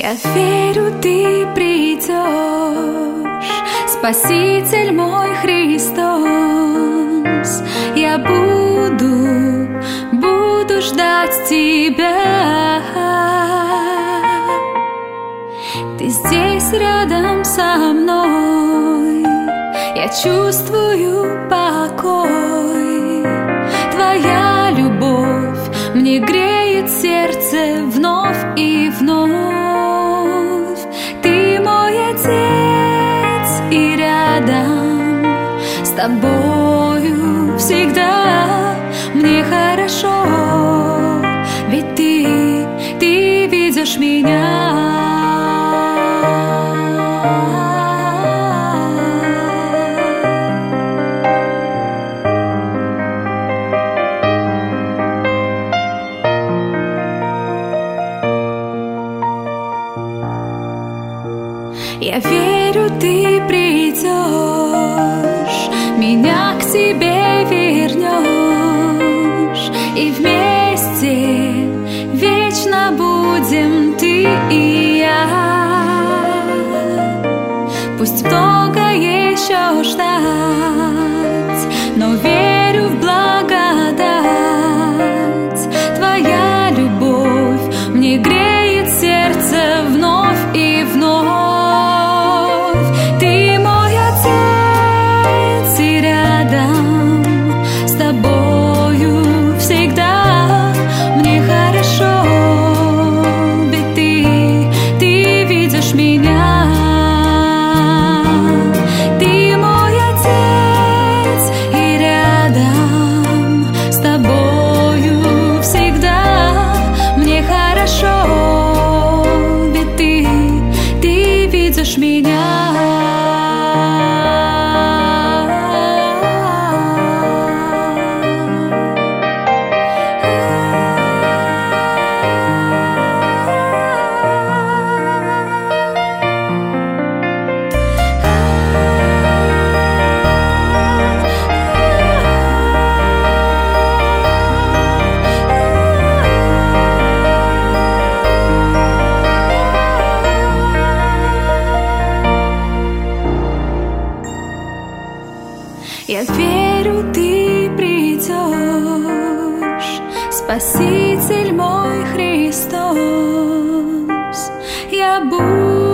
Я верю, ты придешь, Спаситель мой Христос. Я буду ждать Тебя. Ты здесь рядом со мной, я чувствую покой. Твоя любовь мне греет сердце вновь и вновь. Ты мой Отец, и рядом с Тобою всегда мне хорошо, ведь Ты видишь меня. Я верю, ты придешь, меня к себе вернешь, и вместе вечно будем ты и я. Пусть много еще ждать, но верю в благодать. Твоя любовь мне греет сердце вновь и вновь. Я верю, ты придешь, Спаситель мой Христос. Я буду